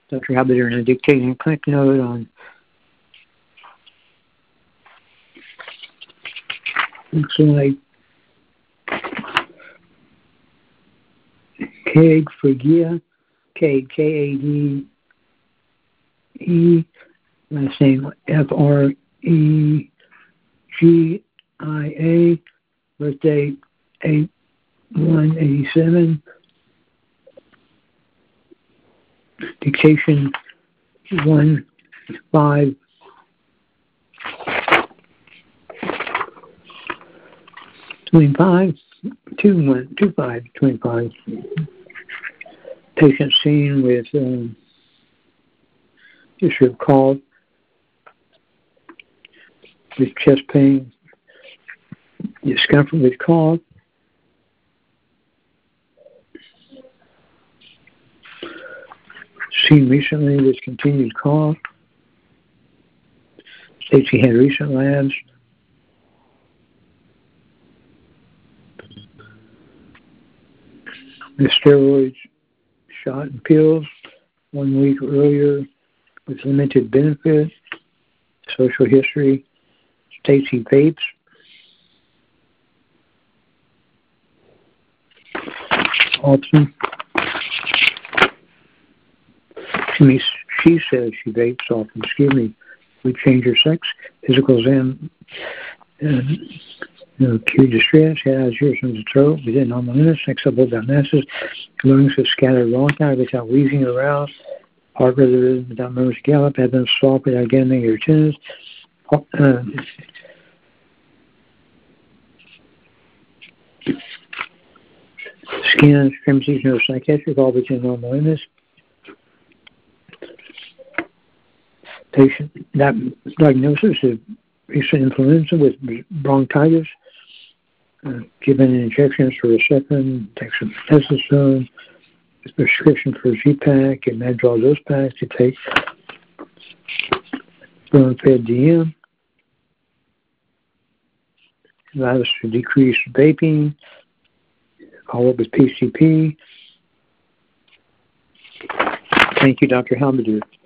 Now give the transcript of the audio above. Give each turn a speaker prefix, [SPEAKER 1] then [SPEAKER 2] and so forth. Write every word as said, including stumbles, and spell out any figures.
[SPEAKER 1] Doctor Halbeder, and dictating a clinic note on looks like Keg Fregia, K K A D E, last name F R E G I A, birthday eight one eighty-seven, dictation one five twenty-five, two one two five twenty-five. Patient seen with um, history of cough, with chest pain, discomfort with cough, seen recently with continued cough, states he had recent labs, the steroids, shot and pills one week earlier with limited benefit, social history, states he vapes, often. She, she says she vapes often. Excuse me. We change her sex, physical exam, uh, you know, acute distress, head eyes, ears, from the throat, within normal limits, acceptable diagnosis, lungs with scattered bronchi without wheezing or aroused, heart rhythm without murmurs, gallop, abdomen soft without getting or tinnitus, uh, skin extremities, no psychiatric, all within normal limits. Patient that diagnosis is recent influenza with bronchitis, uh, given injections for a second, dexamethasone, prescription for Z-Pak and Madrigal dose packs to take, fed D M, allows to decrease vaping, follow up with P C P. Thank you, Doctor Halbeder.